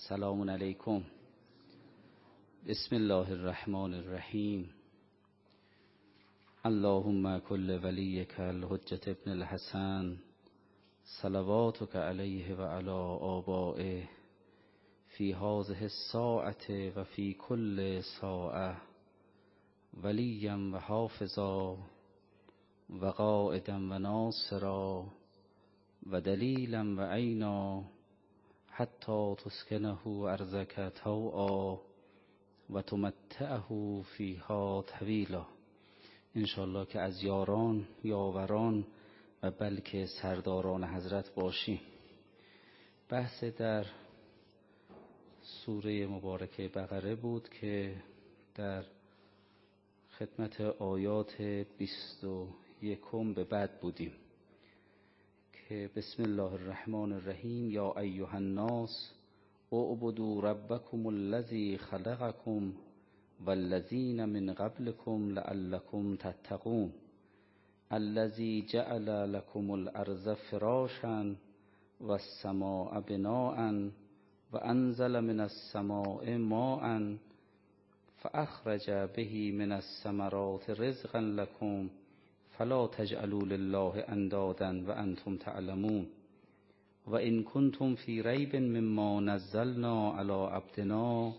سلام علیکم. بسم الله الرحمن الرحیم. اللهم کل ولیک الحجة ابن الحسن صلواتک علیه و علی آبائه فی هذه الساعة و فی کل ساعة ولیا و حافظا و قائدا و ناصرا و دلیلا و عینا حتی تسکنه ارضک طوعا و تمتعه فیها طویلا. انشاءالله که از یاران، یاوران و بلکه سرداران حضرت باشیم. بحث در سوره مبارکه بقره بود که در خدمت آیات 21 به بعد بودیم که بسم الله الرحمن الرحیم یا ایها الناس اعبدوا ربکم الذی خلقکم والذین من قبلکم لعلکم تتقون الذی جعل لکم الارض فراشا والسماء بناء وانزل من السماء ماء فاخرج به من الثمرات رزقا لکم فلا تجعلوا لله اندادا وانتم تعلمون و ان کنتم فی ریب مما نزلنا علی عبدنا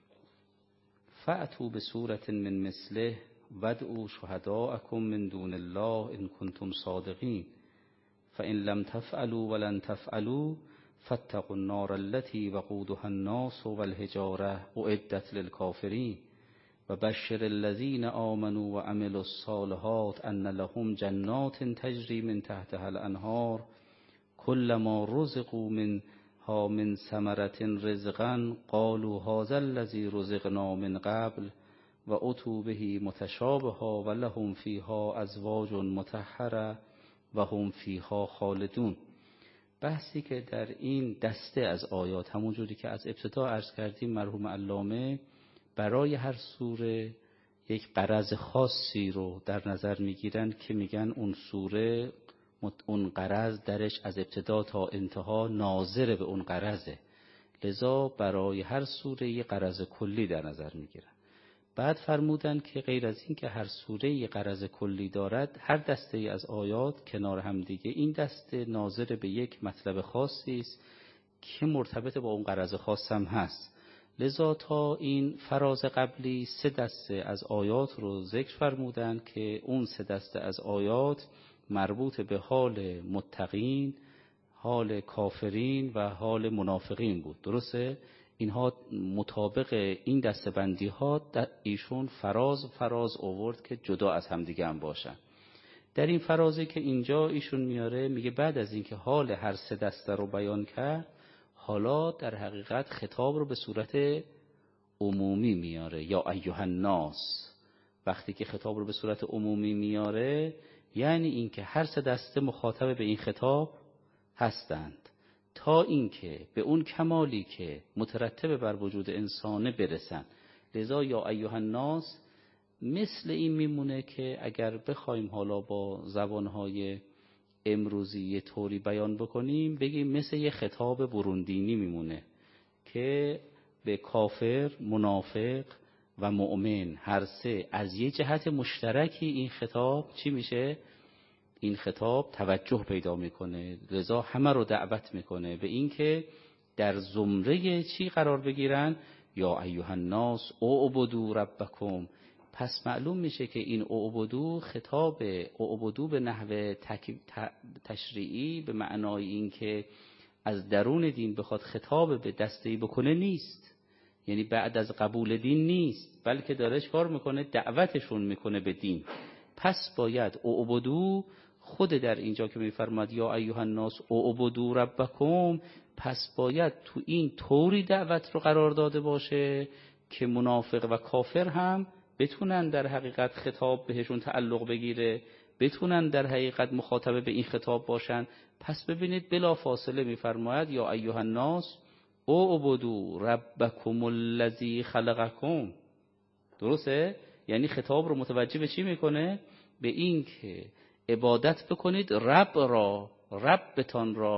فأتوا بسورة من مثله وادعوا شهداءکم من دون الله ان کنتم صادقین فإن لم تفعلوا ولن تفعلوا فاتقوا النار التي وقودها الناس والحجارة أعدت للكافرين وبشر الذين آمنوا وعملوا الصالحات أن لهم جنات تجري من تحتها الأنهار كلما رزقوا منها من ثمرة رزقا قالوا هذا الذي رزقنا من قبل وأتوا به متشابها ولهم فيها أزواج مطهرة و هم فیها خالدون. بحثی که در این دسته از آیات همونجوری که از ابتدا عرض کردیم مرحوم علامه برای هر سوره یک غرض خاصی رو در نظر میگیرن که میگن اون سوره اون غرض درش از ابتدا تا انتها ناظر به اون غرضه، لذا برای هر سوره یک غرض کلی در نظر میگیرن. بعد فرمودن که غیر از این که هر سوره یک غرض کلی دارد، هر دسته از آیات کنار هم دیگه این دسته ناظر به یک مطلب خاصی است که مرتبط با اون غرض خاص هم هست. لذا تا این فراز قبلی 3 دسته از آیات رو ذکر فرمودن که اون 3 دسته از آیات مربوط به حال متقین، حال کافرین و حال منافقین بود. درسته؟ اینها مطابق این دسته‌بندی ها ایشون فراز آورد که جدا از همدیگه هم باشن. در این فرازی که اینجا ایشون میاره میگه بعد از اینکه حال هر 3 دسته رو بیان کرد، حالا در حقیقت خطاب رو به صورت عمومی میاره. یا ایها الناس، وقتی که خطاب رو به صورت عمومی میاره یعنی اینکه هر 3 دسته مخاطب به این خطاب هستند تا اینکه به اون کمالی که مترتب بر وجود انسانه برسن. لذا یا ایها الناس مثل این میمونه که اگر بخوایم حالا با زبانهای امروزی یه طوری بیان بکنیم بگیم مثل یه خطاب بروندینی میمونه که به کافر، منافق و مؤمن هر 3 از یه جهت مشترکی این خطاب چی میشه؟ این خطاب توجه پیدا میکنه. لذا همه رو دعوت میکنه به این که در زمره چی قرار بگیرن؟ یا ایها الناس اعبدوا ربکم. پس معلوم میشه که این اعبدو خطاب اعبدو به نحو تشریعی به معنای این که از درون دین بخواد خطاب به دسته‌ای بکنه نیست، یعنی بعد از قبول دین نیست، بلکه داره کار میکنه دعوتشون میکنه به دین. پس باید اعبدو خود در اینجا که میفرماد یا ایها الناس اعبدوا ربکم، پس باید تو این طوری دعوت رو قرار داده باشه که منافق و کافر هم بتونن در حقیقت خطاب بهشون تعلق بگیره، بتونن در حقیقت مخاطب به این خطاب باشن. پس ببینید بلا فاصله میفرماید یا ایها الناس اعبدوا ربکم الذی خلقکم. درسته؟ یعنی خطاب رو متوجه به چی میکنه؟ به این که عبادت بکنید رب را، ربتان را،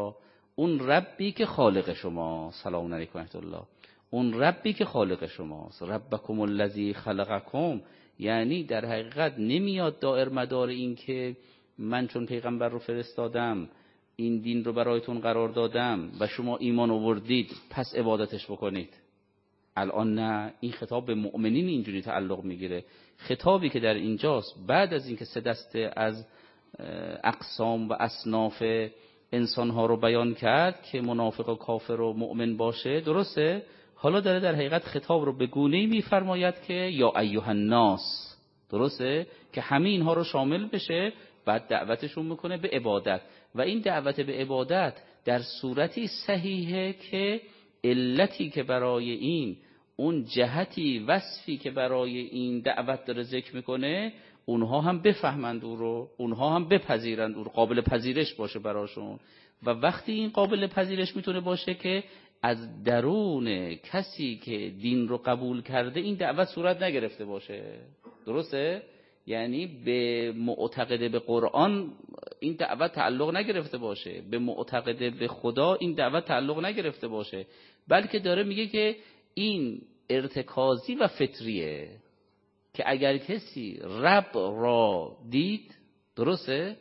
اون ربی که خالق شما، سلام علیکم و رحمت الله، اون ربی که خالق شماست، ربکم الذی خلقکم، یعنی در حقیقت نمیاد دائر مدار این که من چون پیغمبر رو فرستادم، این دین رو برایتون قرار دادم و شما ایمان آوردید پس عبادتش بکنید. الان نه، این خطاب به مؤمنین اینجوری تعلق میگیره. خطابی که در اینجاست بعد از اینکه 3 دسته از اقسام و اصناف انسانها رو بیان کرد که منافق و کافر و مؤمن باشه، درسته؟ حالا داره در حقیقت خطاب رو به گونه‌ای میفرماید که یا ایها الناس، درسته؟ که همه اینها رو شامل بشه، بعد دعوتشون میکنه به عبادت. و این دعوت به عبادت در صورتی صحیحه که علتی که برای این، اون جهتی وصفی که برای این دعوت داره ذکر میکنه، اونها هم بفهمند او رو، اونها هم بپذیرند او رو، قابل پذیرش باشه براشون. و وقتی این قابل پذیرش میتونه باشه که از درون کسی که دین رو قبول کرده این دعوت صورت نگرفته باشه، درسته؟ یعنی به معتقد به قرآن این دعوت تعلق نگرفته باشه، به معتقد به خدا این دعوت تعلق نگرفته باشه، بلکه داره میگه که این ارتکازی و فطریه که اگر کسی رب را دید، درسته؟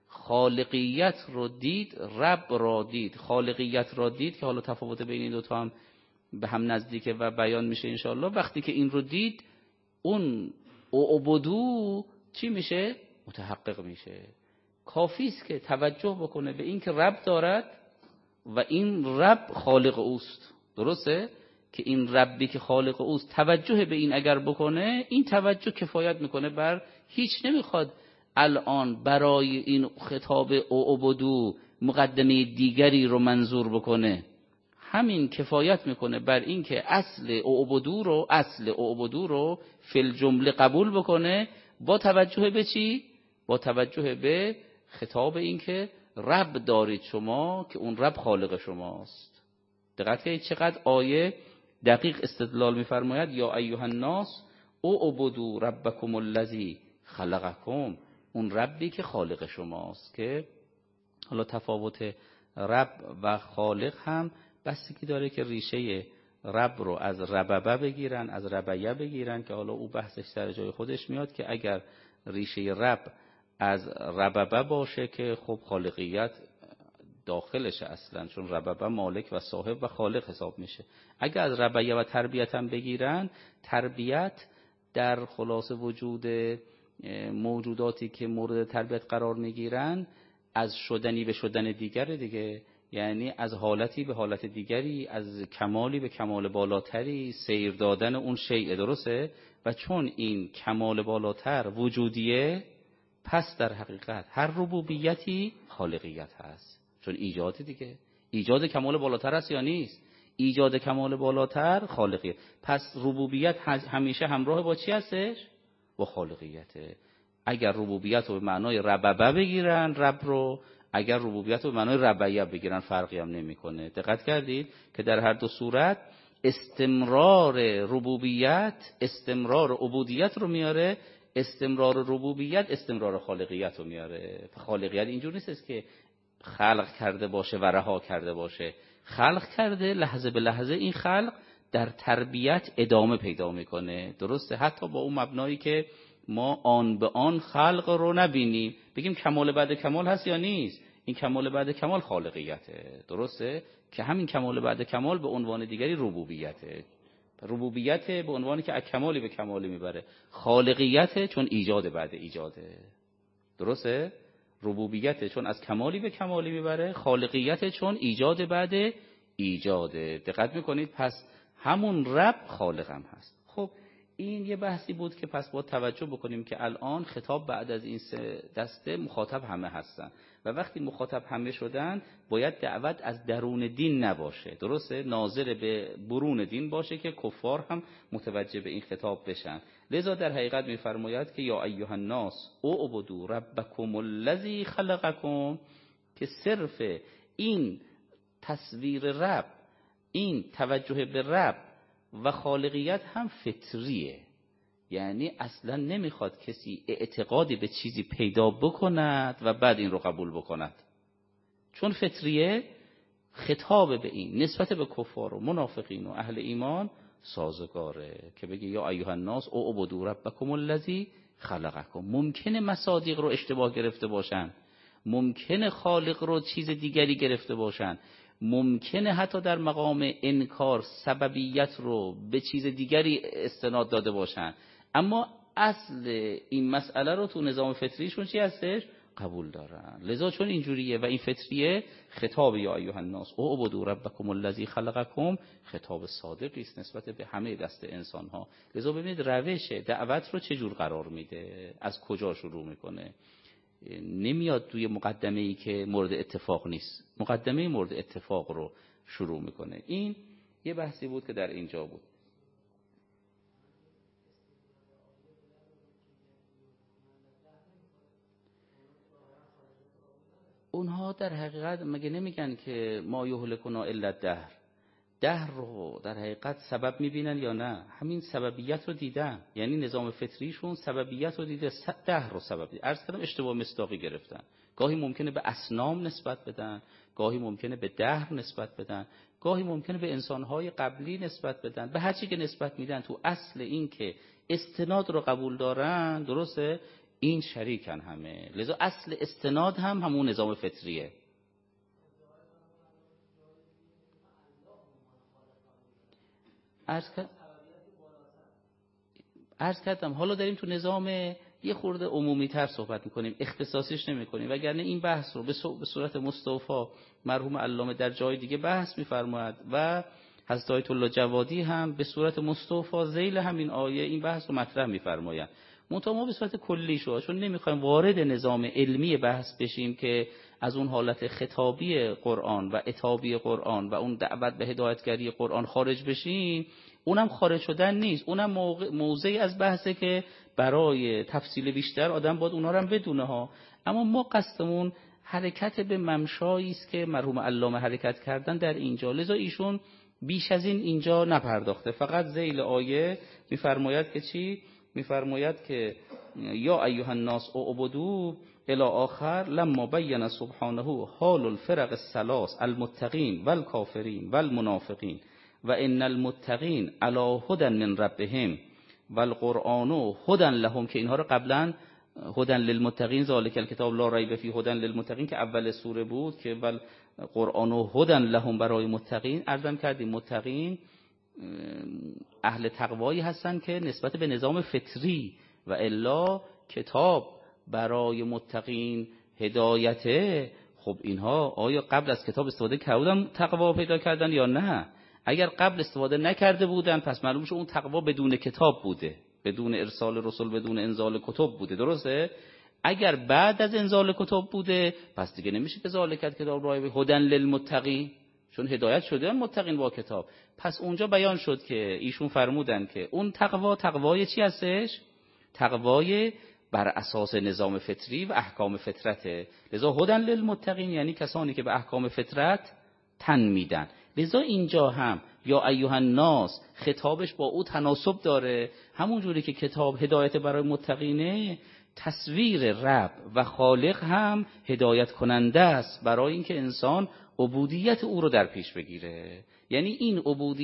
خالقیت رو دید، رب را دید، خالقیت را دید، که حالا تفاوت بین این دوتا هم به هم نزدیکه و بیان میشه انشاءالله. وقتی که این رو دید، اون عبودو چی میشه؟ متحقق میشه. کافی است که توجه بکنه به این که رب دارد و این رب خالق اوست، درسته؟ که این ربی که خالق اوست توجه به این اگر بکنه، این توجه کفایت میکنه بر هیچ. نمیخواد الان برای این خطاب عبودو مقدمه دیگری رو منظور بکنه، همین کفایت میکنه بر این که اصل عبودو رو فی الجمله قبول بکنه، با توجه به چی؟ با توجه به خطاب این که رب دارید شما، که اون رب خالق شماست. دقت کنید چقدر آیه دقیق استدلال میفرماید. یا ایها الناس اعبدوا ربکم الذی خلقکم، اون ربی که خالق شماست. که حالا تفاوت رب و خالق هم بستگی داره که ریشه رب رو از رببه بگیرن، از ربیه بگیرن، که حالا او بحثش سر جای خودش میاد که اگر ریشه رب از رببه باشه که خب خالقیت داخلشه اصلا، چون رببه مالک و صاحب و خالق حساب میشه. اگر از ربیه و تربیت هم بگیرن، تربیت در خلاصه وجود موجوداتی که مورد تربیت قرار میگیرن از شدنی به شدن دیگره دیگه، یعنی از حالتی به حالت دیگری، از کمالی به کمال بالاتری سیر دادن اون شیء، درسته؟ و چون این کمال بالاتر وجودیه، پس در حقیقت هر ربوبیتی خالقیت هست، چون ایجاد دیگه، ایجاد کمال بالاتر هست یا نیست؟ ایجاد کمال بالاتر خالقیت. پس ربوبیت همیشه همراه با چی هستش؟ با خالقیته. اگر ربوبیت رو به معنای رببه بگیرن رب رو، اگر ربوبیت رو به معنای ربیه بگیرن فرقی هم نمیکنه. دقت کردید که در هر دو صورت استمرار ربوبیت استمرار عبودیت رو میاره، استمرار ربوبیت استمرار خالقیت رو میاره. خالقیت اینجور نیست که خلق کرده باشه و رها کرده باشه، خلق کرده، لحظه به لحظه این خلق در تربیت ادامه پیدا میکنه، درسته؟ حتی با اون مبنایی که ما آن به آن خلق رو نبینیم، بگیم کمال بعد کمال هست یا نیست، این کمال بعد کمال خالقیته، درسته؟ که همین کمال بعد کمال به عنوان دیگری ربوبیته. ربوبیت به عنوانی که از کمالی به کمالی میبره، خالقیت چون ایجاد بعد ایجاده، درسته؟ ربوبیت چون از کمالی به کمالی میبره، خالقیت چون ایجاد بعد ایجاده. دقت میکنید؟ پس همون رب خالقم هست. خب این یه بحثی بود که پس باید توجه بکنیم که الان خطاب بعد از این 3 دسته مخاطب همه هستن و وقتی مخاطب همه شدن باید دعوت از درون دین نباشه، درسته؟ ناظر به برون دین باشه که کفار هم متوجه به این خطاب بشن. لذا در حقیقت میفرماید که یا ایها الناس اعبدوا ربکم الذی خلقکم، که صرف این تصویر رب، این توجه به رب و خالقیت هم فطریه، یعنی اصلا نمیخواد کسی اعتقادی به چیزی پیدا بکند و بعد این رو قبول بکند. چون فطریه خطاب به این نسبت به کفار و منافقین و اهل ایمان سازگاره که بگه یا ایها الناس اعبدوا ربکم الذی خلقکم. ممکنه مصادیق رو اشتباه گرفته باشن، ممکنه خالق رو چیز دیگری گرفته باشن، ممکنه حتی در مقام انکار سببیت رو به چیز دیگری استناد داده باشن، اما اصل این مسئله رو تو نظام فطریشون چی هستش؟ قبول دارن. لذا چون اینجوریه و این فطریه، خطاب یا ایها الناس اعبدوا ربکم الذی خلقکم خطاب صادقی است نسبت به همه دست انسان ها. لذا ببینید روش دعوت رو چه جور قرار میده، از کجا شروع میکنه. نمیاد توی مقدمه ای که مورد اتفاق نیست، مقدمه مورد اتفاق رو شروع میکنه. این یه بحثی بود که در اینجا بود. اونها در حقیقت مگه نمیگن که ما یهلکنا الا الدهر؟ دهر رو در حقیقت سبب میبینن یا نه؟ همین سببیت رو دیدن، یعنی نظام فطریشون سببیت رو دیده، دهر رو سبب دیده. عرض کردم اشتباه مصداقی گرفتن، گاهی ممکنه به اصنام نسبت بدن، گاهی ممکنه به دهر نسبت بدن، گاهی ممکنه به انسانهای قبلی نسبت بدن. به هر چی که نسبت میدن تو اصل این که استناد رو قبول دارن، درسته؟ این شریکن همه. لذا اصل استناد هم همون نظام فطریه. عرض کردم حالا داریم تو نظام یه خورده عمومی تر صحبت میکنیم، اختصاصیش نمی کنیم، وگرنه این بحث رو به صورت مصطفی مرحوم علامه در جای دیگه بحث میفرماید و حضرت آیت الله جوادی هم به صورت مصطفی ذیل همین آیه این بحث رو مطرح میفرمایند. منتها ما به صورت کلی شو، چون نمیخوایم وارد نظام علمی بحث بشیم که از اون حالت خطابی قرآن و عتابی قرآن و اون دعوت به هدایتگری قرآن خارج بشیم. اونم خارج شدن نیست، اونم موضعی از بحثه که برای تفصیل بیشتر آدم باید اونا رو هم بدونه ها. اما ما قصدمون حرکت به ممشایی است که مرحوم علامه حرکت کردن در اینجا، لذا ایشون بیش از این اینجا نپرداخته، فقط ذیل آیه میفرماید که چی؟ میفرماید که یا ایها الناس اعبدوا الی آخر لما بین سبحانه حال الفرق الثلاث المتقین والکافرین والمنافقین و ان المتقین علی هدی من ربهم والقرآن هدی لهم، که اینها رو قبلا هدی للمتقین ذالک الکتاب لا ریب فیه هدی للمتقین که اول سوره بود که والقرآن هدی لهم برای متقین. عرضم کردیم متقین اهل تقوایی هستن که نسبت به نظام فطری و الا کتاب برای متقین هدایته. خب اینها آیا قبل از کتاب استفاده کردن تقوا پیدا کردن یا نه؟ اگر قبل استفاده نکرده بودن پس معلوم شد اون تقوا بدون کتاب بوده، بدون ارسال رسول، بدون انزال کتب بوده، درسته؟ اگر بعد از انزال کتب بوده پس دیگه نمیشه که ذالک کتاب رای هدی للمتقین، چون هدایت شده متقین با کتاب. پس اونجا بیان شد که ایشون فرمودن که اون تقوای چی هستش؟ تقوای بر اساس نظام فطری و احکام فطرته. لذا هدی للمتقین یعنی کسانی که به احکام فطرت تن میدن. لذا اینجا هم یا ایها الناس خطابش با او تناسب داره، همون جوری که کتاب هدایت برای متقینه، تصویر رب و خالق هم هدایت کننده است برای اینکه انسان عبودیت او رو در پیش بگیره. یعنی این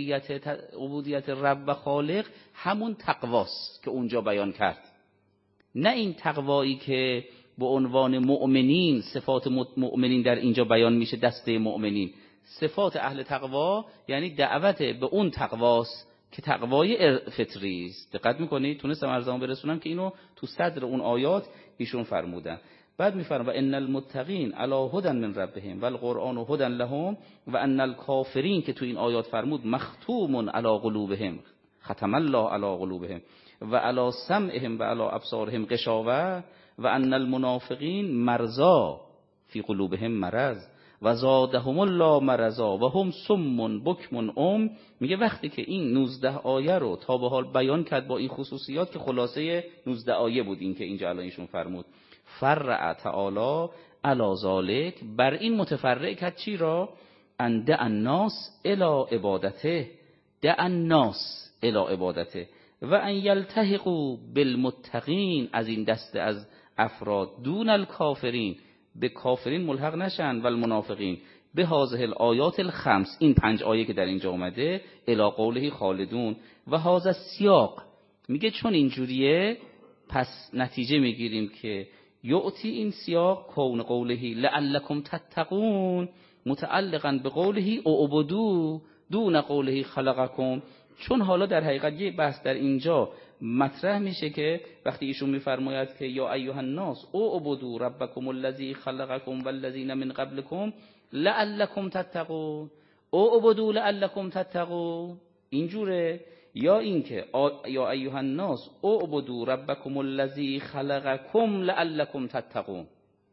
عبودیت رب و خالق همون تقواست که اونجا بیان کرد، نه این تقوایی که به عنوان مؤمنین، صفات مؤمنین در اینجا بیان میشه، دسته مؤمنین. صفات اهل تقوا یعنی دعوت به اون تقواست که تقوای فطری است. دقت میکنید؟ تونستم ارزام برسونم که اینو تو صدر اون آیات ایشون فرمودن. بعد میفرماید و ان المتقین علی هدی من ربهم والقرآن هدی لهم و ان الکافرین که تو این آیات فرمود مختوم علی قلوبهم ختم الله علی قلوبهم و علی سمعهم و علی ابصارهم غشاوه و ان المنافقین مرضا فی قلوبهم مرض و زادهم الله مرضا و هم صم بکم. میگه وقتی که این 19 آیه رو تا به حال بیان کرد با این خصوصیات که خلاصه 19 آیه بود، این که اینجا الان ایشون فرمود فرع تعالی علی ذالک، بر این متفرع کرد چی را؟ ان دع الناس الی عبادته، دع الناس الی عبادته و ان یلتحقوا بالمتقین، از این دسته از افراد دون الکافرین، به کافرین ملحق نشن، و المنافقین به هذه الآیات الخمس، این 5 آیه که در اینجا اومده، الی قوله خالدون و هذا السیاق، میگه چون اینجوریه پس نتیجه میگیریم که یعطی این سیاق کون قوله لعلکم تتقون متعلقا به قوله اعبدوا دون قوله خلقکم. چون حالا در حقیقت یه بحث در اینجا مطرح میشه که وقتی ایشون میفرماید که یا ایها الناس اعبدوا ربکم الذی خلقکم والذین من قبلکم لعلکم تتقون، اعبدوا لعلکم تتقون، اینجوره. یا اینکه یا ایها الناس اعبدوا ربکم الذی خلقکم لعلکم تتقون،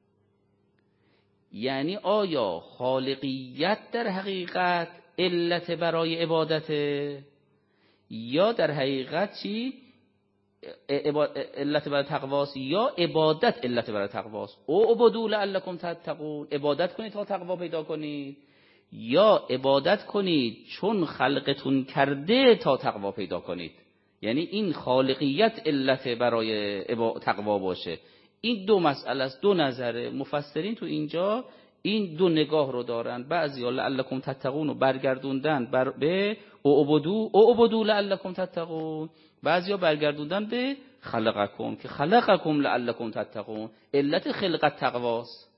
یعنی آیا خالقیت در حقیقت علت برای عبادته یا در حقیقت چی علت برای تقواست، یا عبادت علت برای تقواست. اعبدوا لعلکم تتقون، عبادت کنید تا تقوا پیدا کنید، یا عبادت کنید چون خلقتون کرده تا تقوا پیدا کنید. یعنی این خالقیت علت برای تقوا باشه. این دو مسئله است، دو نظره. مفسرین تو اینجا این دو نگاه رو دارن. بعضیا لعلکم تتقون رو برگردوندن به اعبدوا لعلکم تتقون، بعضیا برگردوندن به خلقکم که خلقکم لعلکم تتقون. علت خلقت تقواست.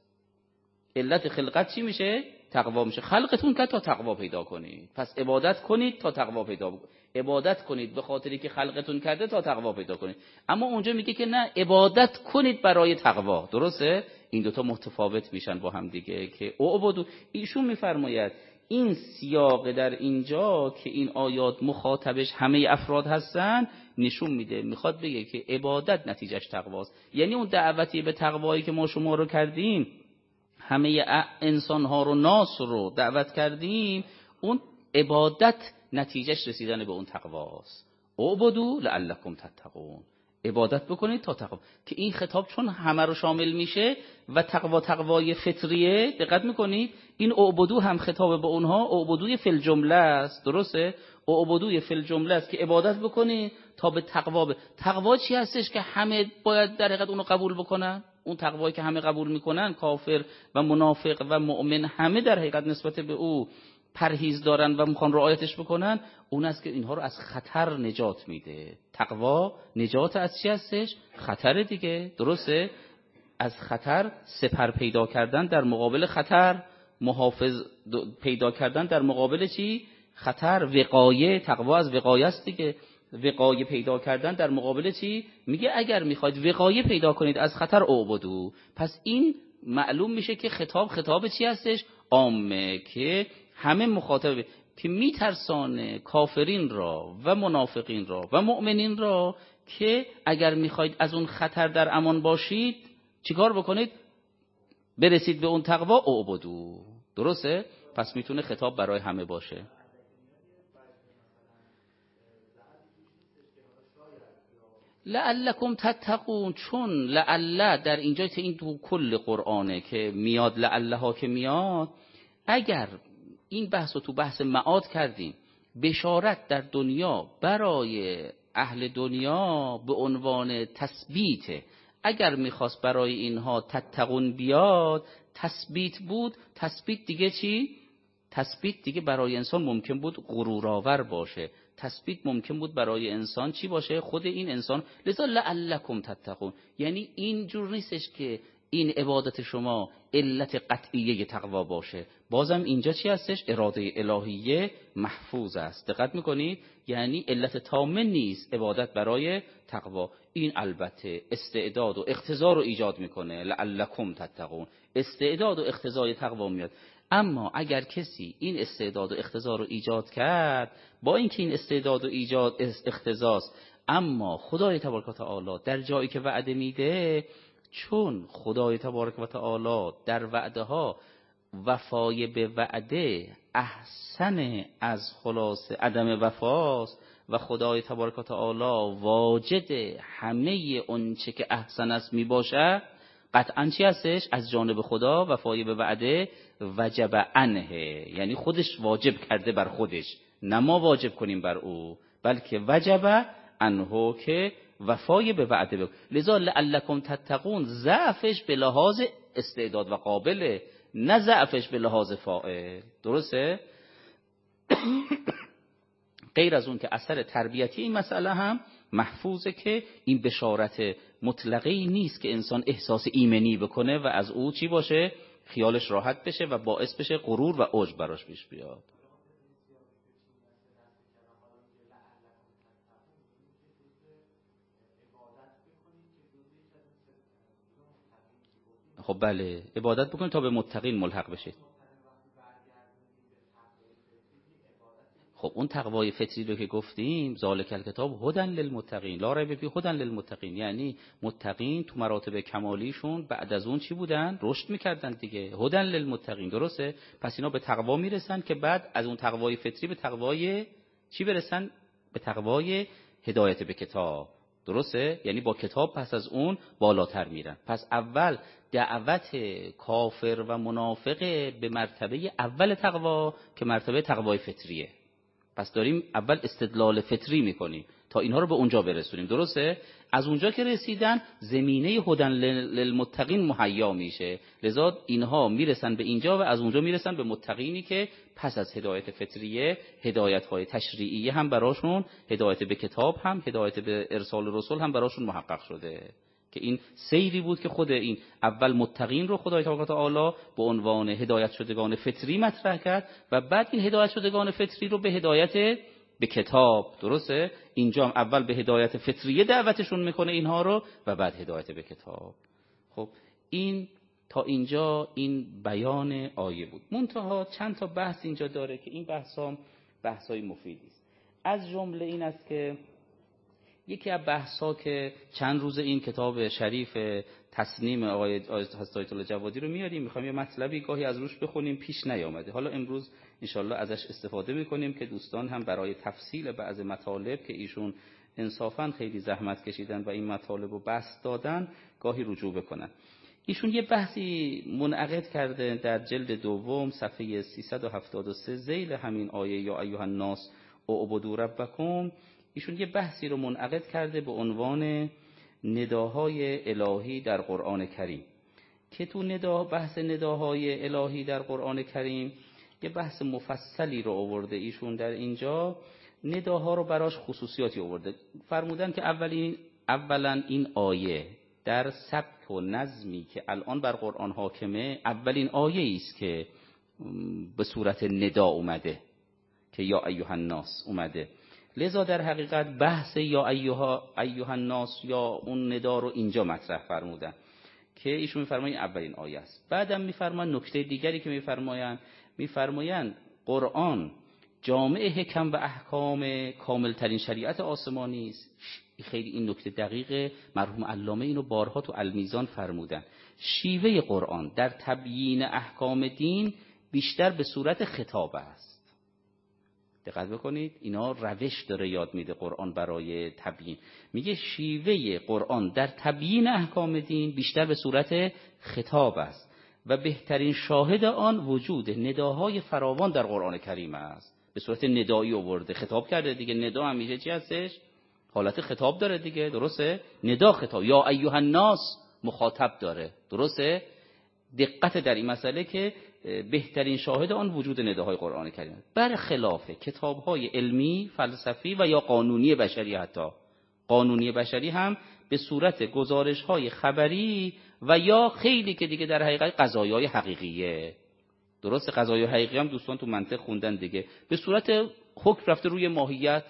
علت خلقت چی میشه؟ تقوا میشه. خلقتون کرد تا تقوا پیدا کنید، پس عبادت کنید تا تقوا پیدا کنید. عبادت کنید به خاطری که خلقتون کرده تا تقوا پیدا کنید. اما اونجا میگه که نه، عبادت کنید برای تقوا. درسته؟ این دوتا متفاوت میشن با هم دیگه که اعبدوا. ایشون میفرماید این سیاق در اینجا که این آیات مخاطبش همه افراد هستن نشون میده، میخواد بگه که عبادت نتیجهش تقواست. یعنی اون دعوتی به تقوایی که ما شما رو کردیم، همه انسان ها رو، ناس رو دعوت کردیم، اون عبادت نتیجهش رسیدن به اون تقواست. اعبدوا لعلکم تتقون، عبادت بکنید تا تقوا. که این خطاب چون همه رو شامل میشه و تقوای فطریه، دقت میکنید این اعبدوا هم خطاب به اونها، اعبدوی فی الجمله است. درسته؟ اعبدوی فی الجمله است که عبادت بکنید تا به تقوا. تقوا چی هستش که همه باید در حقیقت اونو قبول بکنن؟ اون تقوایی که همه قبول میکنن، کافر و منافق و مؤمن همه در حقیقت نسبت به او پرهیز دارن و میخوان رعایتش بکنن، اون است که اینها رو از خطر نجات میده. تقوا نجات از چی هستش؟ خطر دیگه. درسته؟ از خطر سپر پیدا کردن در مقابل خطر، محافظ پیدا کردن در مقابل چی؟ خطر. وقایه، تقوا از وقایه است دیگه. وقایه پیدا کردن در مقابل چی؟ میگه اگر میخواید وقایه پیدا کنید از خطر اعبدوا. پس این معلوم میشه که خطاب چی هستش؟ عامه، که همه مخاطب، که میترسانه کافرین را و منافقین را و مؤمنین را که اگر میخواید از اون خطر در امان باشید چیکار بکنید؟ برسید به اون تقوا، اعبدوا. درسته؟ پس میتونه خطاب برای همه باشه. لعلکم تتقون، چون لعل در اینجا که این تو کل قرآنه که میاد، لعل ها که میاد، اگر این بحث رو تو بحث معاد کردیم، بشارت در دنیا برای اهل دنیا به عنوان تثبیت. اگر میخواست برای اینها تتقون بیاد، تثبیت بود. تثبیت دیگه چی؟ تثبیت دیگه برای انسان ممکن بود غرورآور باشه. تثبیت ممکن بود برای انسان چی باشه؟ خود این انسان. لذا لعلکم تتقون، یعنی این جور نیستش که این عبادت شما علت قطعیه تقوا باشه. بازم اینجا چی هستش؟ اراده الهیه محفوظ است. دقت میکنید؟ یعنی علت تامه نیست عبادت برای تقوا. این البته استعداد و اقتضا رو ایجاد میکنه. لعلکم تتقون، استعداد و اقتضای تقوا میاد. اما اگر کسی این استعداد و اقتضا رو ایجاد کرد، با اینکه این استعداد و ایجاد اقتضاست، اما خدای تبارک و تعالی در جایی که وعده میده، چون خدای تبارک و تعالی در وعده ها وفای به وعده احسن از خلاص عدم وفاست و خدای تبارک و تعالی واجد همه اون چه که احسن است میباشه، قطعاً چی هستش؟ از جانب خدا وفای به وعده وجب عنه، یعنی خودش واجب کرده بر خودش، نه ما واجب کنیم بر او، بلکه وجب عنه که وفای به وعده. لذا لعلکم تتقون ضعفش به لحاظ استعداد و قابل نه ضعفش به لحاظ فاعل. درسته؟ غیر از اون که اثر تربیتی این مسئله هم محفوظه که این بشارت مطلقی نیست که انسان احساس ایمنی بکنه و از او چی باشه؟ خیالش راحت بشه و باعث بشه غرور و عجب براش پیش بیاد. خب بله، عبادت بکنید تا به متقین ملحق بشید. خب اون تقوای فطری رو که گفتیم، ذالک الکتاب هدی للمتقین لا ریب فیه هدی للمتقین، یعنی متقین تو مراتب کمالیشون بعد از اون چی بودن؟ رشد میکردن دیگه. هدی للمتقین، درسته؟ پس اینا به تقوا میرسن که بعد از اون تقوای فطری به تقوای چی برسن؟ به تقوای هدایت به کتاب. درسته؟ یعنی با کتاب پس از اون بالاتر میرن. پس اول دعوت کافر و منافق به مرتبه اول تقوا که مرتبه تقوای فطریه. پس داریم اول استدلال فطری میکنیم تا اینها رو به اونجا برسونیم. درسته؟ از اونجا که رسیدن زمینه هدی للمتقین مهیا میشه، لذا اینها میرسن به اینجا و از اونجا میرسن به متقینی که پس از هدایت فطریه هدایت‌های تشریعیه هم براشون، هدایت به کتاب هم، هدایت به ارسال رسول هم براشون محقق شده. که این سیری بود که خود این اول متقین رو خدای تعالی به عنوان هدایت شدگان فطری مطرح کرد و بعد این هدایت شدگان فطری رو به هدایت به کتاب. درسته؟ اینجا هم اول به هدایت فطریه دعوتشون میکنه اینها رو و بعد هدایت به کتاب. خب این تا اینجا این بیان آیه بود. منتها چند تا بحث اینجا داره که این بحثای مفیدی است. از جمله این است که یکی از بحثا که چند روز این کتاب شریف تصنیم آقای حضرت آیت الله جوادی رو میاریم، میخوایم یه مطلبی گاهی از روش بخونیم، پیش نیامده. حالا امروز انشالله ازش استفاده میکنیم که دوستان هم برای تفصیل بعض مطالب که ایشون انصافاً خیلی زحمت کشیدن و این مطالب رو بسط دادن گاهی رجوع بکنن. ایشون یه بحثی منعقد کرده در جلد دوم صفحه 373 ذیل همین آیه یا ایها الناس اعبدوا ربکم. ایشون یه بحثی رو منعقد کرده به عنوان نداهای الهی در قرآن کریم که تو بحث نداهای الهی در قرآن کریم یه بحث مفصلی رو آورده. ایشون در اینجا نداها رو براش خصوصیاتی آورده. فرمودن که اولا این آیه در سبک و نظمی که الان بر قرآن حاکمه اولین آیه است که به صورت ندا اومده که یا ایها الناس اومده. لذا در حقیقت بحث یا ایها الناس یا اون ندا رو اینجا مطرح فرمودن که ایشون میفرمایند اولین آیه است. بعدم میفرمایند نکته دیگری که میفرمایند قرآن جامع حکم و احکام کاملترین شریعت آسمانی است. خیلی این نکته دقیقه، مرحوم علامه اینو بارها تو المیزان فرمودن. شیوه قرآن در تبیین احکام دین بیشتر به صورت خطاب است. دقت بکنید، اینا روش داره یاد میده قرآن برای تبیین. میگه شیوه قرآن در تبیین احکام دین بیشتر به صورت خطاب است و بهترین شاهد آن وجود نداهای فراوان در قرآن کریم است. به صورت ندایی آورده، خطاب کرده دیگه. ندا همیشه چی هستش؟ حالت خطاب داره دیگه. درسته؟ ندا خطاب، یا ایها الناس مخاطب داره. درسته؟ دقت در این مسئله که بهترین شاهد آن وجود نداهای قرآن کریم، برخلاف کتاب‌های علمی، فلسفی و یا قانونی بشری. حتی قانونی بشری هم به صورت گزارش‌های خبری و یا خیلی که دیگه در حقیقت قضایای حقیقیه. درست؟ قضایای حقیقی هم دوستان تو منطق خوندن دیگه، به صورت حکم رفته روی ماهیت،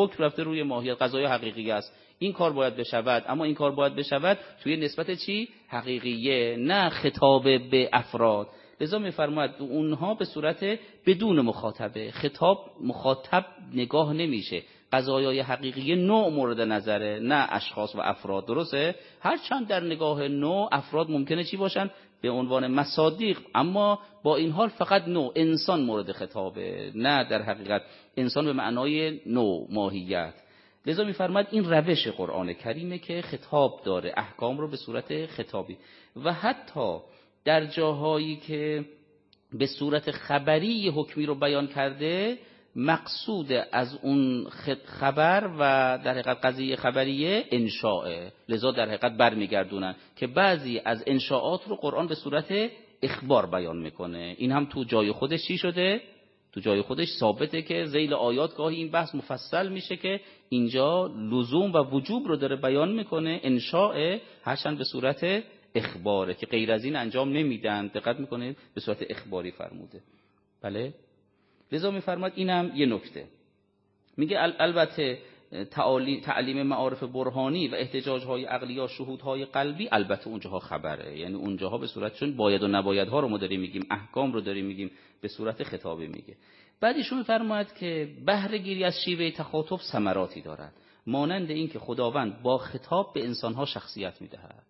قضایای حقیقی است. این کار باید بشود، اما این کار باید بشود توی نسبت چی؟ حقیقیه، نه خطاب به افراد. لذا میفرماید اونها به صورت بدون مخاطبه، مخاطب نگاه نمیشه. قضایای حقیقی نوع مورد نظره، نه اشخاص و افراد. درسته؟ هرچند در نگاه نوع افراد ممکنه چی باشن؟ به عنوان مصادیق، اما با این حال فقط نوع انسان مورد خطابه، نه در حقیقت انسان به معنای نوع، ماهیت. لذا میفرماید این روش قرآن کریمه که خطاب داره، احکام رو به صورت خطابی و حتی در جاهایی که به صورت خبری حکمی رو بیان کرده، مقصود از اون خبر و در حقیقت قضیه خبریه انشاءه. لذا در حقیقت برمیگردونن که بعضی از انشاءات رو قرآن به صورت اخبار بیان میکنه. این هم تو جای خودش چی شده؟ تو جای خودش ثابته که ذیل آیات گاهی این بحث مفصل میشه که اینجا لزوم و وجوب رو داره بیان میکنه، انشاء هرچند به صورت اخباره که غیر از این انجام نمیدن. دقت میکنه به صورت اخباری فرموده. بله، لذا میفرماد اینم یه نکته. میگه البته تعلیم معارف برهانی و احتجاج‌های عقلی یا شهودهای قلبی البته اونجاها خبره، یعنی اونجاها به صورت چون باید و نبایدها رو ما داریم میگیم، احکام رو داریم میگیم، به صورت خطابی میگه. بعد ایشون میفرماید که بهره گیری از شیوه تخاطب ثمراتی دارد، مانند این که خداوند با خطاب به انسانها شخصیت میدهد.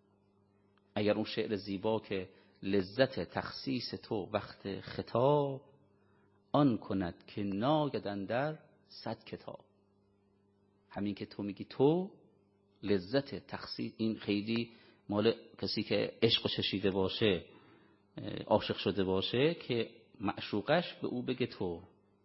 اگر اون شعر زیبا که لذت تخصیص تو وقت خطاب، آن کند که ناید اندر 100 کتاب. همین که تو میگی تو لذت تخصیص، این خیلی مال کسی که عشق و چشیده باشه، عاشق شده باشه که معشوقش به او بگه تو،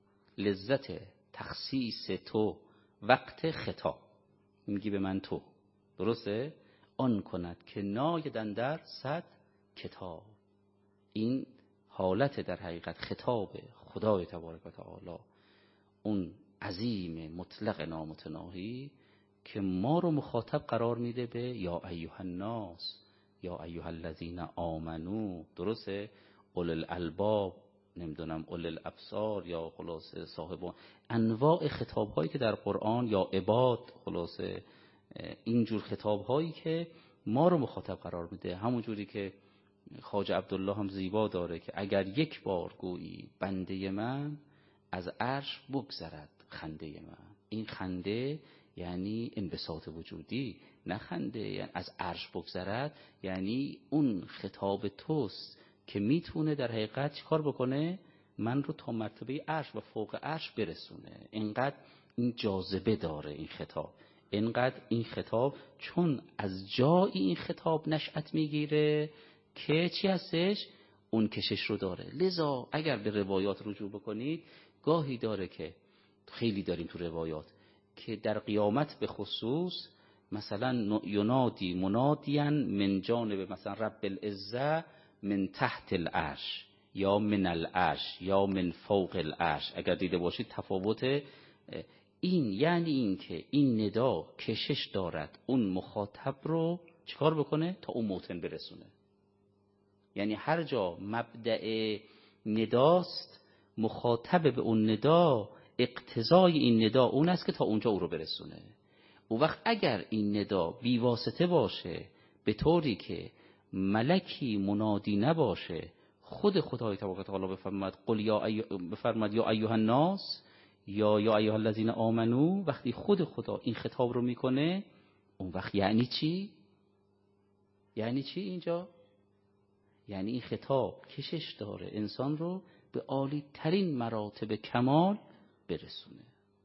لذت تخصیص تو وقت خطاب، میگی به من تو، درسته؟ آن کند که ناید اندر 100 کتاب. این حالت در حقیقت خطاب خدای تبارک و تعالی، اون عظیم مطلق نامتناهی که ما رو مخاطب قرار میده به یا ایها الناس، یا ایها الذین آمنو، درسته؟ اول الالباب، نمیدونم اول الابصار، یا خلاصه صاحبان، انواع خطاب هایی که در قرآن، یا عباد، خلاصه اینجور خطاب هایی که ما رو مخاطب قرار میده. همون جوری که خواجه عبدالله هم زیبا داره که اگر یک بار گویی بنده من، از عرش بگذرد خنده من. این خنده یعنی انبساط وجودی، نه خنده یعنی از عرش بگذرد، یعنی اون خطاب توست که میتونه در حقیقت چیکار بکنه؟ من رو تا مرتبه عرش و فوق عرش برسونه. اینقدر این جاذبه داره این خطاب، اینقدر این خطاب، چون از جایی این خطاب نشأت میگیره که چی هستش؟ اون کشش رو داره. لذا اگر به روایات رجوع بکنید، گاهی داره که خیلی داریم تو روایات که در قیامت به خصوص مثلا ینادی منادیان من جانب مثلا رب العزه من تحت العرش یا من العرش یا من فوق العرش. اگر دیده باشید تفاوت این، یعنی این که این ندا کشش دارد اون مخاطب رو چیکار بکنه؟ تا اون موطن برسونه. یعنی هر جا مبدأ نداست، مخاطب به اون ندا، اقتضای این ندا اون است که تا اونجا او رو برسونه. او وقت اگر این ندا بی واسطه باشه، به طوری که ملکی منادی نباشه، خود خدای تبارک و تعالی بفرماد قل یا ایها الناس یا ایها الذین آمنو، وقتی خود خدا این خطاب رو میکنه، اون وقت یعنی چی؟ یعنی چی اینجا؟ یعنی این خطاب کشش داره انسان رو به عالی ترین مراتب کمال برسونه.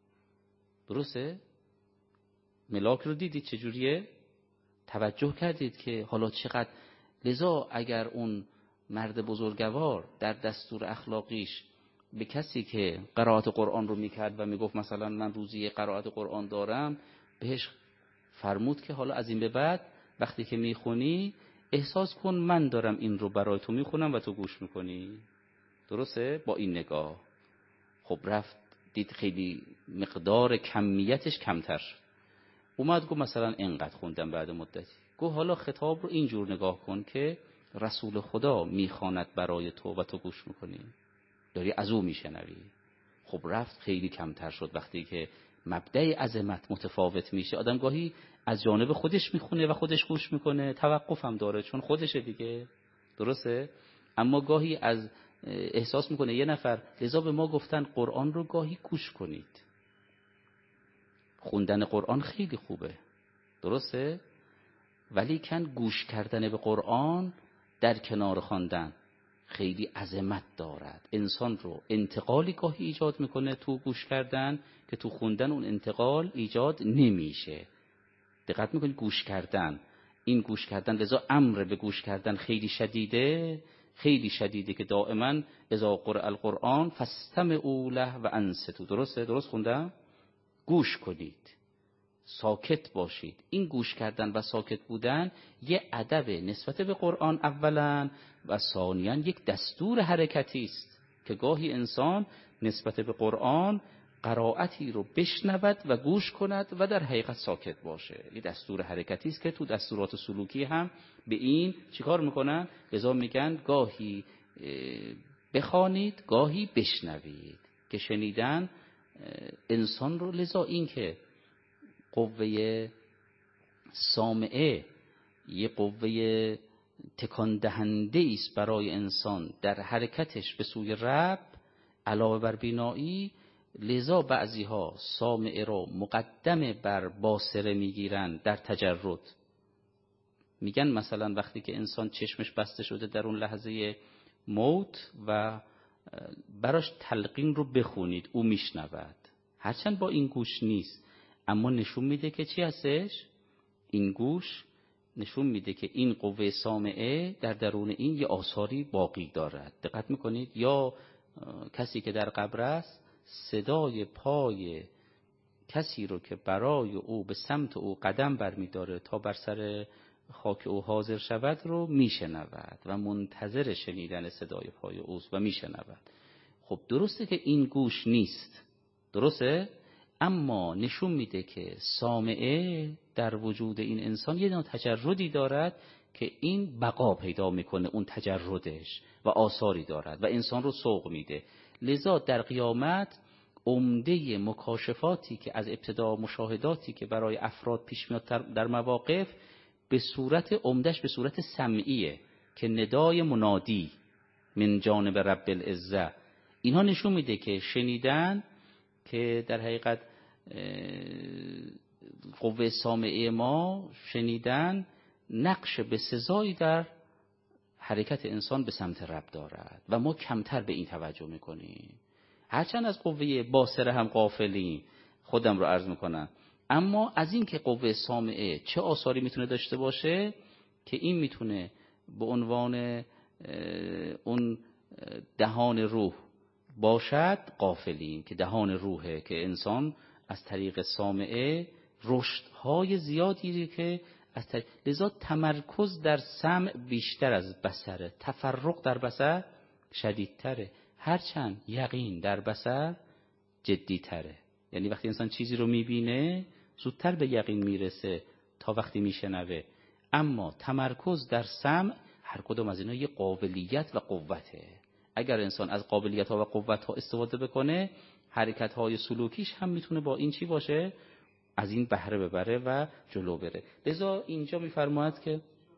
درسته؟ ملاک رو دیدید چجوریه؟ توجه کردید که حالا چقدر. لذا اگر اون مرد بزرگوار در دستور اخلاقیش به کسی که قرائت قرآن رو میکرد و میگفت مثلا من روزی قرائت قرآن دارم، بهش فرمود که حالا از این به بعد وقتی که میخونی احساس کن من دارم این رو برای تو میخونم و تو گوش میکنی. درسته؟ با این نگاه. خب رفت دید خیلی مقدار کمیتش کمتر شد، اومد گفت مثلا اینقدر خوندم بعد مدتی. گفت حالا خطاب رو اینجور نگاه کن که رسول خدا میخواند برای تو و تو گوش میکنی، داری از او میشنوی. خب رفت خیلی کمتر شد. وقتی که مبدأ عظمت متفاوت میشه، آدم گاهی از جانب خودش میخونه و خودش گوش میکنه، توقف هم داره چون خودشه دیگه، درسته؟ اما گاهی از احساس میکنه یه نفر، لذا به ما گفتن قرآن رو گاهی گوش کنید. خوندن قرآن خیلی خوبه، درسته؟ ولی کن گوش کردن به قرآن در کنار خواندن خیلی عظمت دارد. انسان رو انتقالی گاهی ایجاد میکنه تو گوش کردن که تو خوندن اون انتقال ایجاد نمیشه. دقت میکنید گوش کردن، این گوش کردن، لذا امر به گوش کردن خیلی شدیده، خیلی شدیده که دائما اذا قرئ القرآن فاستمعوا له و انصتوا. درسته؟ درست خوندم؟ گوش کنید. ساکت باشید. این گوش کردن و ساکت بودن یه ادب نسبت به قرآن اولا و ثانیاً یک دستور حرکتی است که گاهی انسان نسبت به قرآن قرائتی رو بشنود و گوش کند و در حقیقت ساکت باشه. یه دستور حرکتی است که تو دستورات سلوکی هم به این چیکار میکنن؟ لذا میگن گاهی بخوانید گاهی بشنوید، که شنیدن انسان رو، لذا این که قوه سامعه یه قوه تکان دهنده است برای انسان در حرکتش به سوی رب علاوه بر بینایی. لذا بعضی ها سامعه رو مقدم بر باصره میگیرن در تجرد. میگن مثلا وقتی که انسان چشمش بسته شده در اون لحظه موت و براش تلقین رو بخونید، او میشنود، هرچند با این گوش نیست، اما نشون میده که چی هستش؟ این گوش نشون میده که این قوه سامعه در درون این یه آثاری باقی دارد. دقت میکنید؟ یا کسی که در قبر است صدای پای کسی رو که برای او به سمت او قدم برمیداره تا بر سر خاک او حاضر شود رو میشنود و منتظر شنیدن صدای پای اوست و میشنود. خب درسته که این گوش نیست، درسته، اما نشون میده که سامعه در وجود این انسان یه نوع تجردی دارد که این بقا پیدا میکنه، اون تجردش و آثاری دارد و انسان رو سوق میده. لذا در قیامت عمده مکاشفاتی که از ابتدا مشاهداتی که برای افراد پیش میاد در مواقف به صورت عمدش به صورت سمعیه که ندای منادی من جانب رب العزه، اینها نشون میده که شنیدن که در حقیقت قوه سامعه ما شنیدن نقش به سزایی در حرکت انسان به سمت رب دارد و ما کمتر به این توجه میکنیم، هرچند از قوه باصره هم غافلیم، خودم رو عرض میکنم. اما از این که قوه سامعه چه آثاری میتونه داشته باشه که این میتونه به عنوان اون دهان روح باشد غافلیم، که دهان روحه که انسان از طریق سامعه رشدهای زیادی که لذا تمرکز در سمع بیشتر از بصره، تفرق در بصر شدیدتره، هرچند یقین در بصر جدیتره. یعنی وقتی انسان چیزی رو میبینه زودتر به یقین میرسه تا وقتی میشنوه، اما تمرکز در سمع هر کدوم از اینا یه قابلیت و قوته. اگر انسان از قابلیت ها و قوت ها استفاده بکنه، حرکت های سلوکیش هم میتونه با این چی باشه؟ از این بهره ببره و جلو بره. لذا اینجا میفرماید که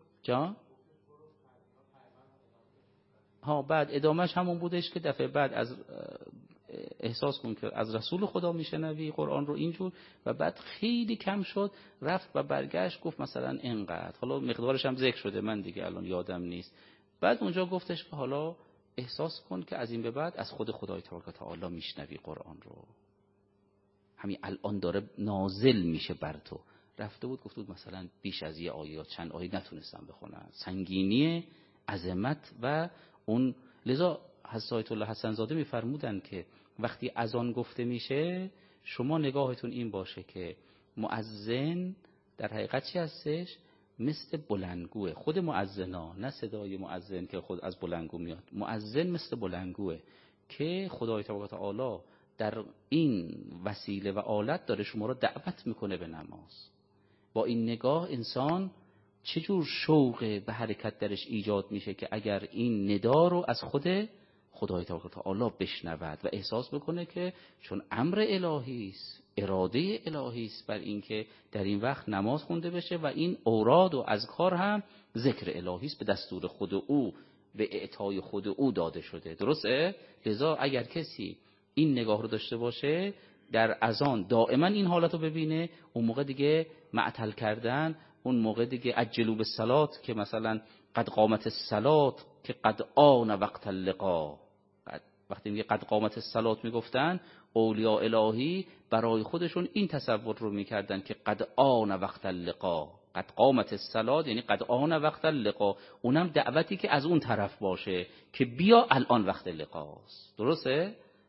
بعد ادامهش همون بودش که دفعه بعد از احساس کن که از رسول خدا میشنوی قرآن رو اینجور، و بعد خیلی کم شد، رفت و برگشت گفت مثلا اینقدر، حالا مقدارش هم ذکر شده من دیگه الان یادم نیست. بعد اونجا گفتش که حالا احساس کن که از این به بعد از خود خدای تبارک و تعالی میشنوی قرآن رو، همین الان داره نازل میشه بر تو. رفته بود گفت بود مثلا بیش از یه آیه یا چند آیه نتونستم بخونم، سنگینی عظمت و اون. لذا حضرت آیت الله حسن زاده میفرمودن که وقتی اذان گفته میشه شما نگاهتون این باشه که مؤذن در حقیقت چی هستش؟ مثل بلندگوه. خود مؤذنا، نه صدای مؤذن که خود از بلندگو میاد، مؤذن مثل بلندگوه که خدای تبارک و تعالی در این وسیله و آلت داره شما رو دعوت میکنه به نماز. با این نگاه انسان چجور شوق به حرکت درش ایجاد میشه که اگر این ندا رو از خدای تبارک و تعالی بشنود و احساس بکنه که چون امر الهی است، اراده الهی است بر این که در این وقت نماز خونده بشه و این اوراد و اذکار هم ذکر الهی است، به دستور خود او، به اعطای خود او داده شده. درسته؟ لذا اگر کسی این نگاه رو داشته باشه در اذان دائما این حالت رو ببینه، اون موقع دیگه معطل کردن، اون موقع دیگه عجلوا بالصلاة که مثلا قد قامت الصلاة که قد آن وقت اللقا، وقتی میگه قد قامت الصلاة میگفتن اولیاء الهی برای خودشون این تصور رو میکردن که قد آن وقت اللقا، قد قامت الصلاة یعنی قد آن وقت اللقا، اونم دعوتی که از اون طرف باشه که بیا الان وقت لقاست. درسته؟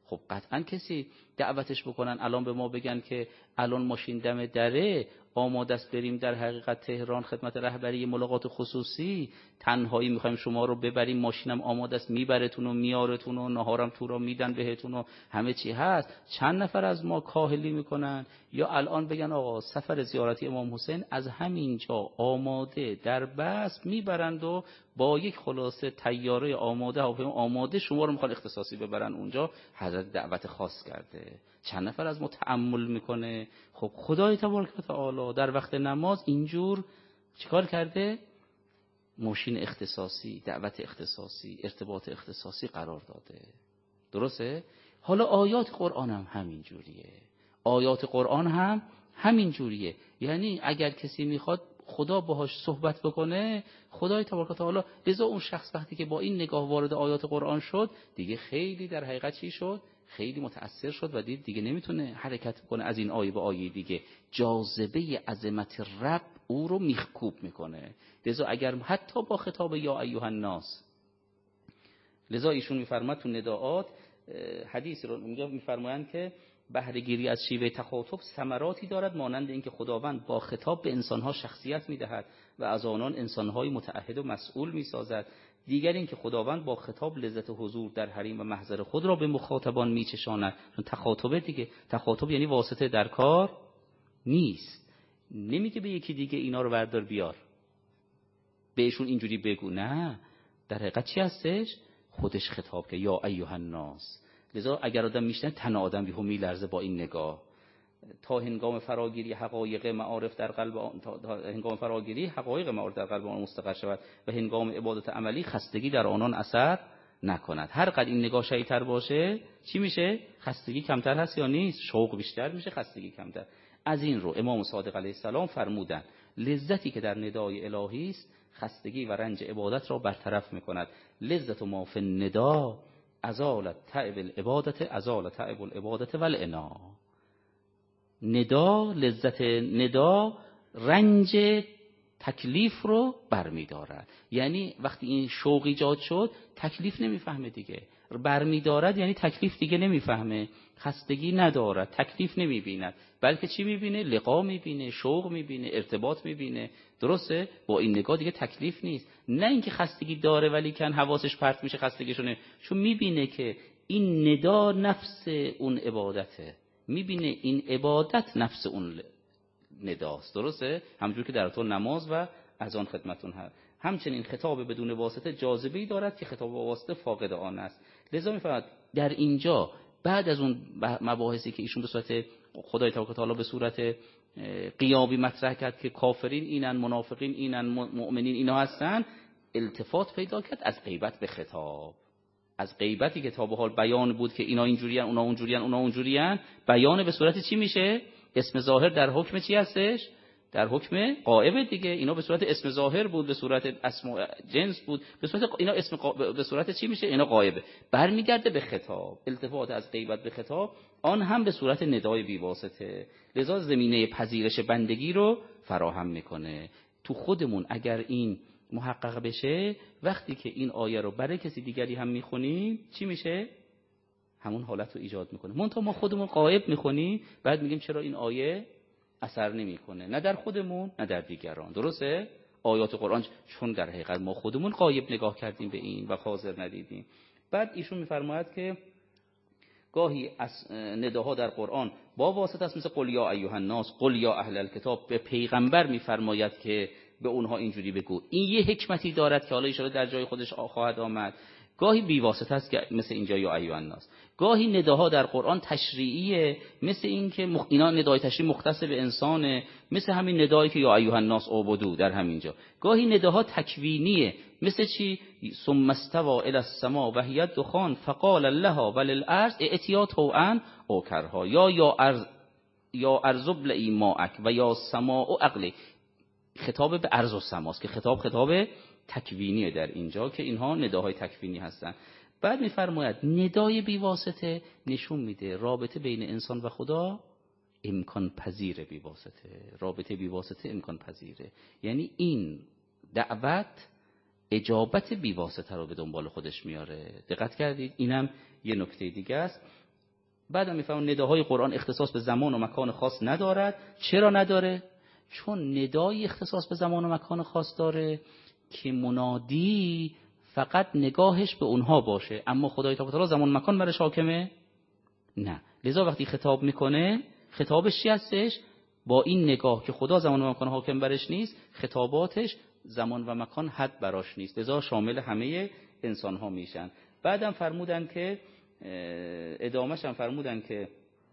خب قطعا کسی دعوتش بکنن الان به ما بگن که الان ماشین دم دره، آماده است بریم در حقیقت تهران خدمت رهبری ملاقات خصوصی، تنهایی میخوایم شما رو ببریم، ماشینم آماده است میبرتون و میارتون و نهارم تو را میدن بهتون و همه چی هست، چند نفر از ما کاهلی میکنن؟ یا الان بگن آقا سفر زیارتی امام حسین از همینجا آماده در بس میبرند و با یک خلاصه طیاره آماده، هواپیما آماده شما رو میخوان اختصاصی ببرن اونجا، حضرت دعوت خاص کرده. چند نفر از ما تأمل میکنه؟ خب خدای تبارک و تعالی در وقت نماز اینجور چیکار کرده؟ ماشین اختصاصی، دعوت اختصاصی، ارتباط اختصاصی قرار داده. درسته؟ حالا آیات قرآن هم همین جوریه. آیات قرآن هم همین جوریه. یعنی اگر کسی میخواد خدا باهاش صحبت بکنه، خدای تبارک و تعالی، لذا اون شخص وقتی که با این نگاه وارد آیات قرآن شد دیگه خیلی در حقیقت چی شد؟ خیلی متأثر شد و دید دیگه نمیتونه حرکت کنه از این آیه به آیه دیگه. جاذبه عظمت رب او رو میخکوب میکنه. لذا اگر حتی با خطاب یا ایها الناس، لذا ایشون میفرماد تو نداءات حدیث رو میفرمایند که بهره گیری از شیوه تخاطب ثمراتی دارد، مانند اینکه خداوند با خطاب به انسانها شخصیت میدهد و از آنان انسانهای متعهد و مسئول میسازد. دیگر اینکه خداوند با خطاب لذت حضور در حریم و محضر خود را به مخاطبان میچشاند. تخاطب دیگه، تخاطب یعنی واسطه در کار نیست. نمیگه به یکی دیگه اینا رو بردار بیار بهشون اینجوری بگو، نه، در حقیقت چی هستش؟ خودش خطاب که یا ایها الناس. لذا اگر آدم میشنه تن آدم یهو میلرزه با این نگاه. تا هنگام فراگیری حقایق معارف در قلب آن، تا هنگام فراگیری حقایق معارف در قلب آن مستقر شود و هنگام عبادت عملی خستگی در آنان اثر نکند. هر قدر این نگاه شدیدتر باشه چی میشه؟ خستگی کمتر هست یا نیست؟ شوق بیشتر میشه، خستگی کمتر. از این رو امام صادق علیه السلام فرمودن لذتی که در ندای الهی است خستگی و رنج عبادت را برطرف میکند. لذت ما فی الندا ازال تعب العبادت، ازال تعب العبادت والعنا. ندا، لذت ندا رنج تکلیف رو برمیدارد. یعنی وقتی این شوق ایجاد شد تکلیف نمیفهمه دیگه، برمیدارد یعنی تکلیف دیگه نمیفهمه، خستگی ندارد، تکلیف نمیبیند، بلکه چی میبینه؟ لقا میبینه، شوق میبینه، ارتباط میبینه. درسته؟ با این نگاه دیگه تکلیف نیست. نه اینکه خستگی داره ولی کن حواسش پرت میشه خستگیشونه، چون میبینه که این ندا نفس اون عبادته، میبینه این عبادت نفس اون نداست. درسته؟ همونجور که در طول نماز و اذان خدمتون هست. همچنین خطاب بدون واسطه جاذبه‌ای دارد که خطاب با واسطه فاقد آن است. لذا میفرماید در اینجا بعد از اون مباحثی که ایشون به صورت خدای تبارک و تعالی به صورت قیابی مطرح کرد که کافرین اینن، منافقین اینن، مؤمنین اینا هستن، التفات پیدا کرد از غیبت به خطاب. از غیبتی که تا به حال بیان بود که اینا اینجوریان، اونا اونجوریان، اونا اونجوریان، بیان به صورت چی میشه؟ اسم ظاهر در حکم چی هستش؟ در حکم غائب دیگه. اینا به صورت اسم ظاهر بود، به صورت اسم جنس بود، به صورت اینا اسم به صورت چی میشه؟ اینا غائبه. برمیگرده به خطاب. التفات از غیبت به خطاب، آن هم به صورت ندای بی واسطه. لذا زمینه پذیرش بندگی رو فراهم میکنه. تو خودمون اگر این محقق بشه، وقتی که این آیه رو برای کسی دیگری هم میخونیم چی میشه؟ همون حالت رو ایجاد میکنه. منتها ما خودمون غائب میخونیم، بعد میگیم چرا این آیه اثر نمیکنه، نه در خودمون نه در دیگران. درسته؟ آیات قرآن چون در حقیقت ما خودمون غایب نگاه کردیم به این و حاضر ندیدیم. بعد ایشون میفرماید که گاهی نداها در قرآن با واسطه است، مثل قل یا ایها الناس، قل یا اهل الکتاب. به پیغمبر میفرماید که به اونها اینجوری بگو. این یه حکمتی دارد که حالا ان شاءالله در جای خودش خواهد آمد. گاهی بی واسطه است که مثل اینجا یا ایها الناس. گاهی نداها در قرآن تشریعیه، مثل این که اینا ندای تشریع مختص به انسانه، مثل همین ندایی که یا ایها الناس اعبدوا در همینجا. گاهی نداها تکوینیه، مثل چی؟ ثم استوى الی السماء و هی الدخان فقال لها وللارض ائتیا طوعا او کرها، یا ارض ابلعی ماءک و یا سماء اقلی. خطاب به ارض و سماست که خطاب تکوینیه در اینجا، که اینها نداهای تکوینی هستن. بعد میفرماید ندای بی واسطه نشون میده رابطه بین انسان و خدا امکان پذیره. بی واسطه، رابطه بی واسطه امکان پذیره، یعنی این دعوت اجابت بی واسطه رو به دنبال خودش میاره. دقت کردید؟ اینم یه نکته دیگه است. بعدم میفهمون نداهای قرآن اختصاص به زمان و مکان خاص ندارد. چرا نداره؟ چون ندای اختصاص به زمان و مکان خاص داره که منادی فقط نگاهش به اونها باشه، اما خدای تعالی زمان و مکان برش حاکمه؟ نه. لذا وقتی خطاب میکنه خطابش چی هستش؟ با این نگاه که خدا زمان و مکان حاکم برش نیست، خطاباتش زمان و مکان حد براش نیست، لذا شامل همه انسان ها میشن. بعدم فرمودن که ادامهش هم فرمودن که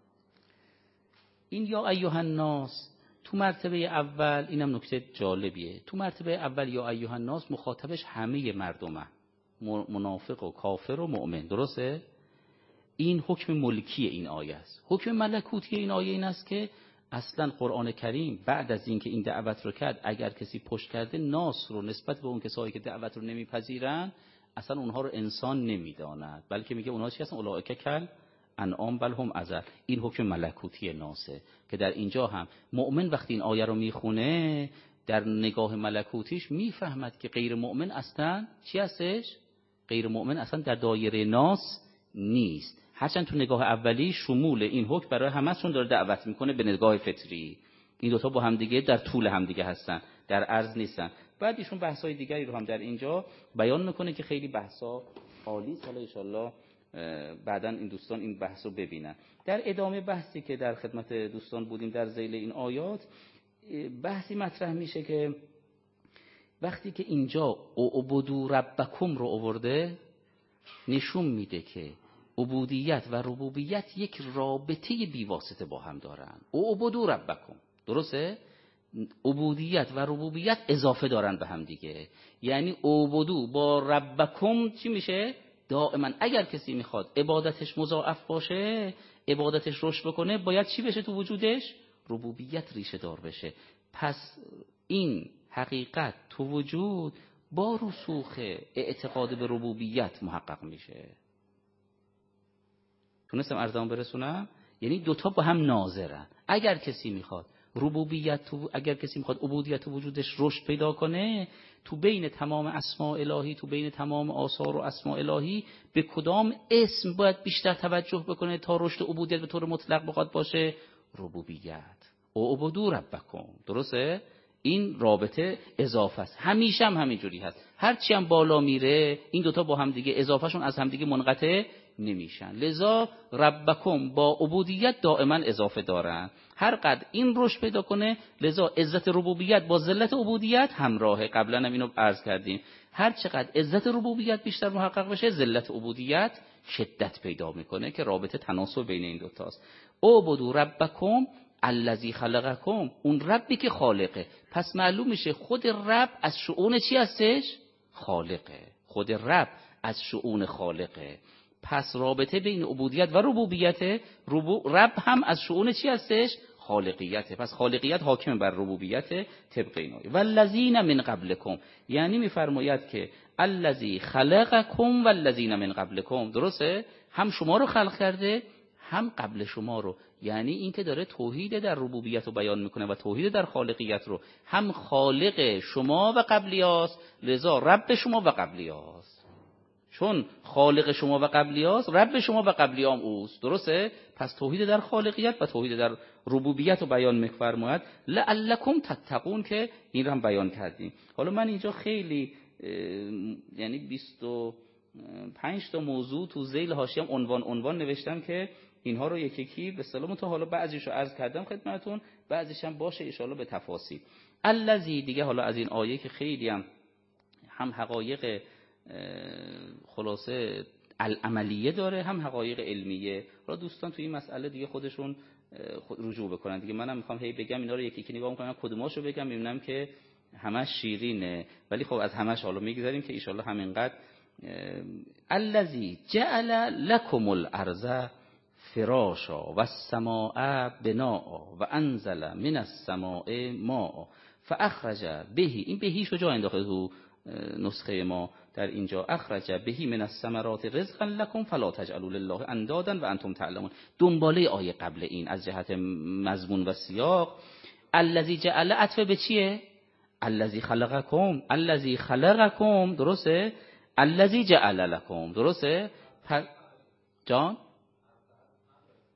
این یا ایها الناس تو مرتبه اول، اینم نکته جالبیه، تو مرتبه اول یا ایها الناس مخاطبش همه مردمه، منافق و کافر و مؤمن، درسته؟ این حکم ملکی این آیه است. حکم ملکوتی این آیه این است که اصلا قرآن کریم بعد از اینکه این دعوت رو کرد، اگر کسی پشت کرده، ناس رو نسبت به اون کسایی که دعوت رو نمیپذیرن اصلا اونها رو انسان نمیداند، بلکه میگه اونها چی هستن؟ اولئک کل انعام بل هم اضل. این حکم ملکوتی ناسه که در اینجا هم مؤمن وقتی این آیه رو میخونه در نگاه ملکوتیش میفهمد که غیر مؤمن اصلا چی هستش؟ غیر مؤمن اصلا در دایره ناس نیست، هرچند تو نگاه اولی شمول این حکم برای همه‌شون داره دعوت میکنه به نگاه فطری. این دوتا با همدیگه در طول همدیگه هستن، در عرض نیستن. بعد ایشون بحث‌های دیگری رو هم در اینجا بیان میکنه که خیلی بحثا عالی است. حالا ان شاءالله بعداً این دوستان این بحث رو ببینن. در ادامه بحثی که در خدمت دوستان بودیم در ذیل این آیات، بحثی مطرح میشه که وقتی که اینجا اعبدوا ربکم رو آورده، نشون میده که عبودیت و ربوبیت یک رابطه بیواسطه با هم دارن. اعبدوا ربکم، درسته؟ عبودیت و ربوبیت اضافه دارن به هم دیگه. یعنی اعبدوا با ربکم چی میشه؟ دائما اگر کسی میخواد عبادتش مضاعف باشه، عبادتش رشد بکنه، باید چی بشه تو وجودش؟ ربوبیت ریشه دار بشه. پس این حقیقت تو وجود با رسوخ اعتقاد به ربوبیت محقق میشه. تونستم عرضم برسونم؟ یعنی دوتا با هم ناظرن. اگر کسی میخواد اگر کسی میخواد عبودیت تو وجودش رشد پیدا کنه، تو بین تمام اسماء الهی، تو بین تمام آثار و اسماء الهی، به کدام اسم باید بیشتر توجه بکنه تا رشد عبودیت به طور مطلق بخواد باشه؟ ربوبیت. اعبدوا ربکم، درسته؟ این رابطه اضافه است، همیشه هم همینجوری هست. هرچی هم بالا میره این دوتا با هم دیگه اضافهشون از هم دیگه منقطع نمیشن. لذا ربکم با عبودیت دائما اضافه دارن. هر قدر این رشد پیدا کنه، لذا عزت ربوبیت با ذلت عبودیت همراهه. قبلا هم اینو عرض کردیم، هر چقدر عزت ربوبیت بیشتر محقق بشه، ذلت عبودیت شدت پیدا میکنه که رابطه تناسب بین این دوتاست. اعبدوا ربکم الذی خلقکم، اون ربی که خالقه. پس معلوم میشه خود رب از شؤون چی هستش؟ خالقه. خود رب از شؤون خالقه. پس رابطه بین عبودیت و ربوبیت، رب هم از شؤون چی هستش؟ خالقیت. پس خالقیت حاکم بر ربوبیت طبق این آیه. والذین من قبلکم، یعنی میفرماید که الذی خلقکم والذین من قبلکم، درسته؟ هم شما رو خلق کرده هم قبل شما رو. یعنی این که داره توحید در ربوبیت رو بیان میکنه و توحید در خالقیت رو. هم خالق شما و قبلیاست، لذا رب شما و قبلیاست. چون خالق شما و قبلیاست، رب شما و قبلیام اوست، درسته؟ پس توحید در خالقیت و توحید در ربوبیت رو بیان می‌فرماید. لعلکم تتقون، که این رو هم بیان کردیم. حالا من اینجا خیلی یعنی 25 تا موضوع تو ذیل حاشیه‌ام عنوان نوشتم که اینها رو یکی یکی به اصطلاح تا حالا بعضیشو عرض کردم خدمتتون، بعضیش هم باشه ان شاءالله به تفاصیل. الذی دیگه حالا از این آیه که خیلی هم حقایق خلاصه العملیه داره، هم حقایق علمیه. حالا دوستان تو این مسئله دیگه خودشون رجوع بکنن دیگه. منم میخوام هی بگم اینا رو یکی یکی نگاه میکنم، کدوماشو بگم، میبینم که همش شیرینه، ولی خب از همش حالا میگذاریم که ان شاءالله همینقدر. الذی جعل لكم الارض فراشا و السماء بناء و انزل من السماء ماء فاخرج به، این بهیشو جا انداخته تو نسخه ما در اینجا، اخرج بهی من الثمرات رزقا لكم فلا تجعلوا لله اندادا و انتم تعلمون. دنباله آیه قبل این از جهت مضمون و سیاق. الذی جعل عطف به چیه؟ الذی خلقکم، الذی خلقکم، درسته؟ الذی جعل لكم، درسته؟ جان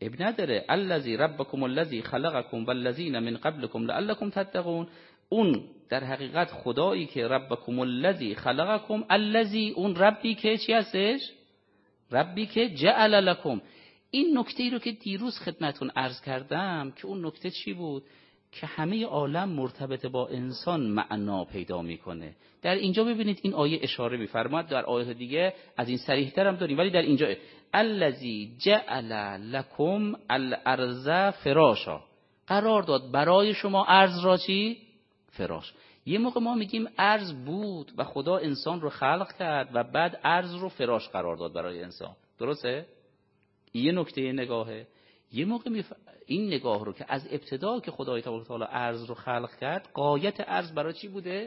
اب نداره. الذی ربکم الذی خلقکم والذین من قبلکم لعلکم تتقون. اون در حقیقت خدایی که ربکم الذی خلقکم، الذی اون ربی که چی هستش؟ ربی که جعل لکم. این نکته ای رو که دیروز خدمتون عرض کردم که اون نکته چی بود؟ که همه عالم مرتبط با انسان معنا پیدا میکنه. در اینجا ببینید این آیه اشاره میفرماد، در آیه دیگه از این صریح‌تر هم داریم، ولی در اینجا الذی جعل لکم الارض فراشا، قرار داد برای شما ارض را چی؟ فراش. یه موقع ما میگیم ارض بود و خدا انسان رو خلق کرد و بعد ارض رو فراش قرار داد برای انسان، درسته؟ یه نکته نگاهه. یه موقع این نگاه رو که از ابتدا که خدای تبارک و تعالی ارض رو خلق کرد، غایت ارض برای چی بوده؟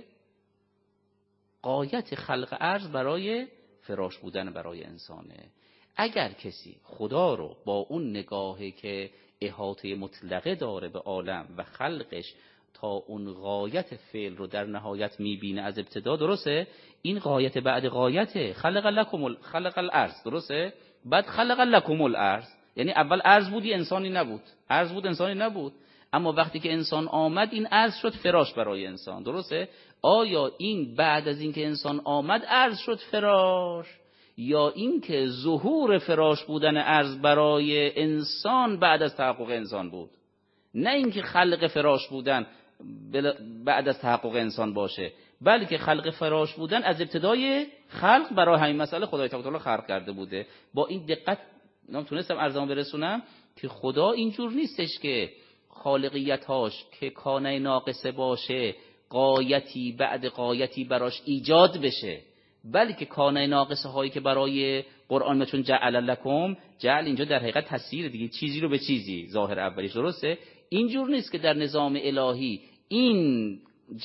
غایت خلق ارض برای فراش بودن برای انسانه. اگر کسی خدا رو با اون نگاهی که احاطه مطلقه داره به عالم و خلقش تا اون غایت فعل رو در نهایت میبینه از ابتدا، درسته؟ این غایت بعد غایته. خلق الارض، درسته؟ بعد خلق لکم الارض، یعنی اول ارض بودی انسانی نبود، ارض بود انسانی نبود، اما وقتی که انسان آمد این ارض شد فراش برای انسان، درسته؟ آیا این بعد از اینکه انسان آمد ارض شد فراش، یا اینکه ظهور فراش بودن ارض برای انسان بعد از تحقق انسان بود؟ نه اینکه خلق فراش بودن بعد از تحقق انسان باشه، بلکه خلق فراش بودن از ابتدای خلق برای همین مسئله خدای تعالی خلق کرده بوده. با این دقت تونستم عرضمو برسونم که خدا اینجور نیستش که خالقیتاش که کانه ناقصه باشه غایتی بعد غایتی براش ایجاد بشه، بلکه کانه ناقصه هایی که برای قرآن چون جعل لکم، جعل اینجا در حقیقت تفسیر دیگه، چیزی رو به چیزی، ظاهر اولیش، درسته؟ اینجور نیست که در نظام الهی این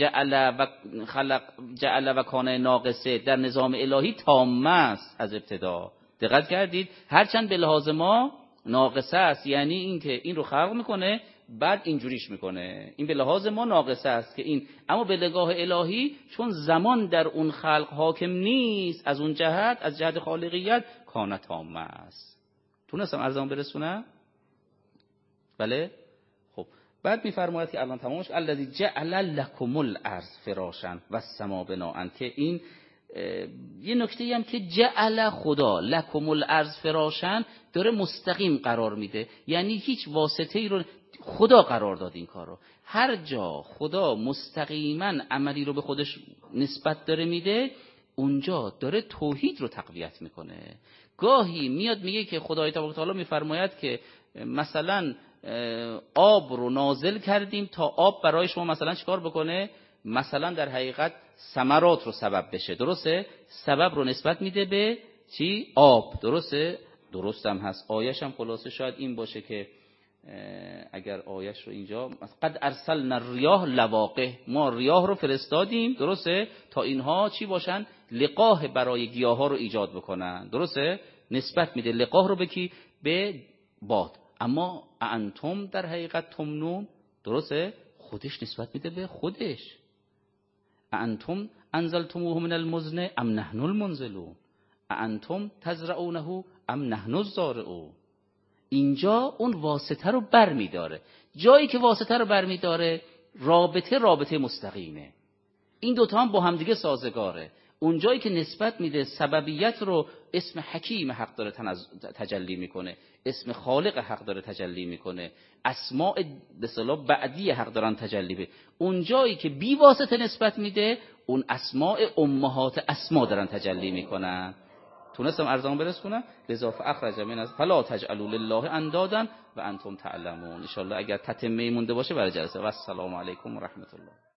جعل و کانه ناقصه در نظام الهی تامه است از ابتدا. دقت کردید؟ هرچند به لحاظ ما ناقصه است، یعنی این که این رو خلق میکنه بعد اینجوریش میکنه، این به لحاظ ما ناقصه است که این، اما به نگاه الهی چون زمان در اون خلق حاکم نیست، از اون جهت، از جهت خالقیت کانه تامه است. تونستم عرضم برسونم؟ بله؟ خب بعد میفرماید که الان تمامش الذی جعل لکم الارض فراشا و السما بناء، که این یه نکته هم که جعل خدا لکم الارض فراشا داره مستقیم قرار میده، یعنی هیچ واسطه ای رو خدا قرار داد این کار رو. هر جا خدا مستقیما عملی رو به خودش نسبت داره میده، اونجا داره توحید رو تقویت میکنه. گاهی میاد میگه که خدای تبارک و تعالی میفرماید که مثلا آب رو نازل کردیم تا آب برای شما مثلا چیکار بکنه، مثلا در حقیقت ثمرات رو سبب بشه، درسته؟ سبب رو نسبت میده به چی؟ آب، درسته؟ درست هم هست. آیش هم خلاصه شاید این باشه که اگر آیش رو اینجا قد ارسلنا الریاح لواقح، ما ریاح رو فرستادیم، درسته؟ تا اینها چی باشن؟ لقاح برای گیاها رو ایجاد بکنن، درسته؟ نسبت میده لقاح رو به کی؟ به باد. اما انتم در حقیقت تمنون، درسته؟ خودش نسبت میده به خودش. انتم انزلتموه من المزن ام نحن المنزلون، انتم تزرعونه ام نحن الزارعون. اینجا اون واسطه رو بر میداره. جایی که واسطه رو بر میداره رابطه مستقیمه. این دوتا هم با همدیگه سازگاره. اون جایی که نسبت میده سببیت رو، اسم حکیم حق داره تجلی میکنه، اسم خالق حق داره تجلی میکنه، اسماء به اصطلاح بعدی حق دارن تجلی به. اون جایی که بی واسطه نسبت میده، اون اسماء امهات اسما دارن تجلی میکنن. تونستم عرضمو برسونم؟ لذا فاخرج من از فلا تجعلوا لله اندادا و انتم تعلمون. ان شاء الله اگر تتمه مونده باشه برای جلسه. و السلام علیکم و رحمت الله.